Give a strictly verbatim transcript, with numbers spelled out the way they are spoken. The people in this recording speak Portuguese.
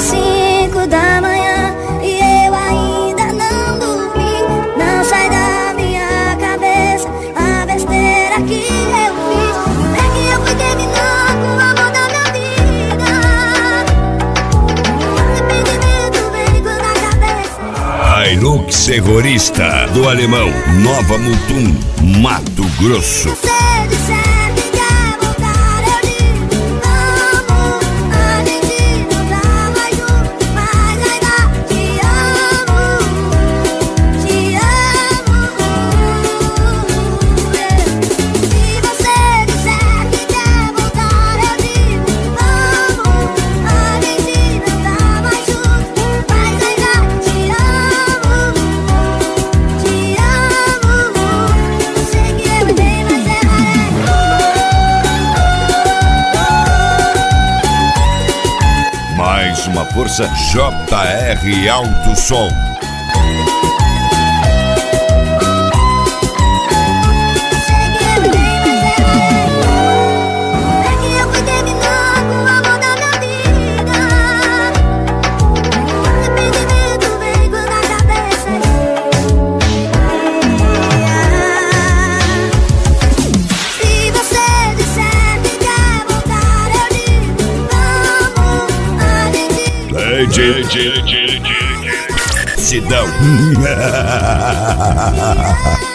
cinco da manhã e eu ainda não dormi. Não sai da minha cabeça a besteira que eu fiz. É que eu fui terminar com o amor da minha vida. Arrependimento vem na cabeça. Hilux Terrorista do Alemão, Nova Mutum, Mato Grosso. Você disser que quer voltar, eu digo vamos. A gente não tá mais junto, mas ainda te amo, te amo. Se você disser que quer voltar, eu digo vamos. A gente não tá mais junto, mas ainda te amo, te amo. Sei que eu errei, mas errarei. Mais uma força, J R Alto Som. Sei que eu errei, mas errarei. É que eu fui terminar com o amor da minha vida. Arrependimento vem na cabeça. Se você disser que quer voltar, eu digo vamos. A gente Sidão.